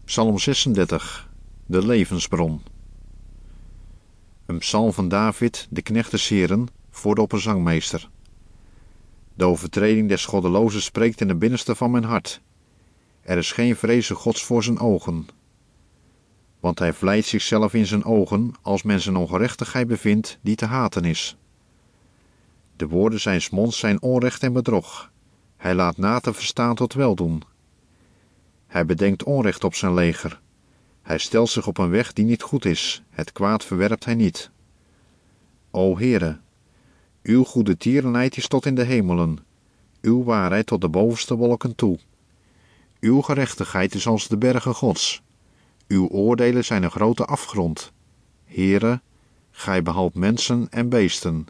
Psalm 36, de levensbron. Een psalm van David, de knecht des Heren, voor de opperzangmeester. De overtreding des goddelozen spreekt in het binnenste van mijn hart. Er is geen vreze Gods voor zijn ogen. Want hij vlijt zichzelf in zijn ogen, als men zijn ongerechtigheid bevindt, die te haten is. De woorden zijns monds zijn onrecht en bedrog. Hij laat na te verstaan tot weldoen. Hij bedenkt onrecht op zijn leger. Hij stelt zich op een weg die niet goed is. Het kwaad verwerpt hij niet. O Heere, uw goede tierenheid is tot in de hemelen. Uw waarheid tot de bovenste wolken toe. Uw gerechtigheid is als de bergen Gods. Uw oordelen zijn een grote afgrond. Heere, gij behoudt mensen en beesten.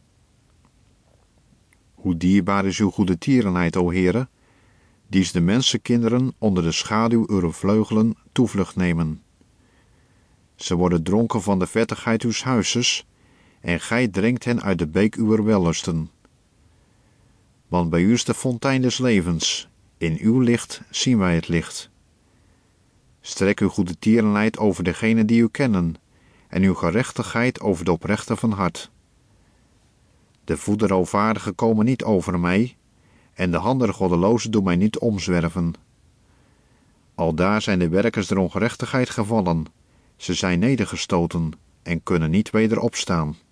Hoe dierbaar is uw goede tierenheid, o Heere, dies de mensenkinderen onder de schaduw uw vleugelen toevlucht nemen. Ze worden dronken van de vettigheid uws huizes, en gij drinkt hen uit de beek uwer wellusten. Want bij u is de fontein des levens, in uw licht zien wij het licht. Strek uw goede tierenheid over degenen die u kennen, en uw gerechtigheid over de oprechten van hart. De voeten roofvaardigen komen niet over mij, en de handen der goddelozen doen mij niet omzwerven. Aldaar zijn de werkers der ongerechtigheid gevallen, ze zijn nedergestoten en kunnen niet weder opstaan.